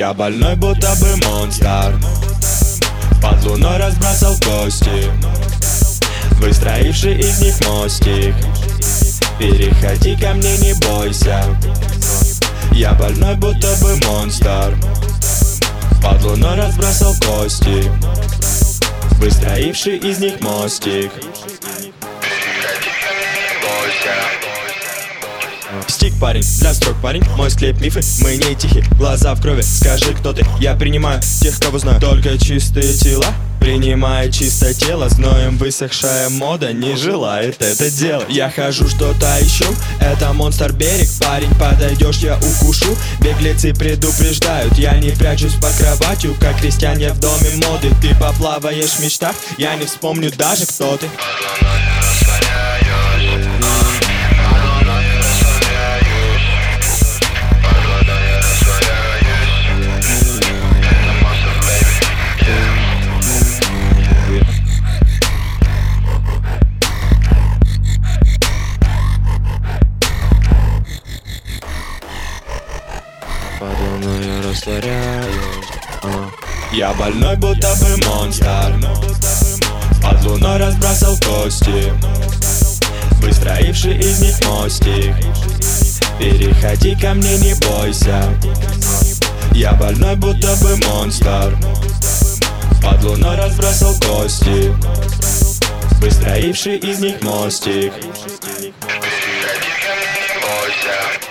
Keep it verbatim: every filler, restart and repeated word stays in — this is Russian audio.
Я больной, будто бы монстр, под луной разбросал кости, выстроивший из них мостик. Переходи ко мне, не бойся. Я больной, будто бы монстр, под луной разбросал кости, выстроивший из них мостик. Стик, парень, для строк, парень, мой склеп мифы, мы не тихи, глаза в крови, скажи, кто ты. Я принимаю тех, кого знаю, только чистые тела. Принимая чисто тело, зноем высохшая мода не желает это делать. Я хожу, что-то ищу, это монстр берег. Парень, подойдешь, я укушу. Беглецы предупреждают, я не прячусь под кроватью, как крестьяне в доме моды. Ты поплаваешь в мечтах, я не вспомню даже, кто ты. Под луной я растворяюсь, а. Я больной, будто бы монстр, под луной разбросал кости, выстроивший из них мостик. Переходи ко мне, не бойся. Я больной, будто бы монстр, под луной разбросал кости, выстроивший из них мостик. Переходи ко мне, не бойся.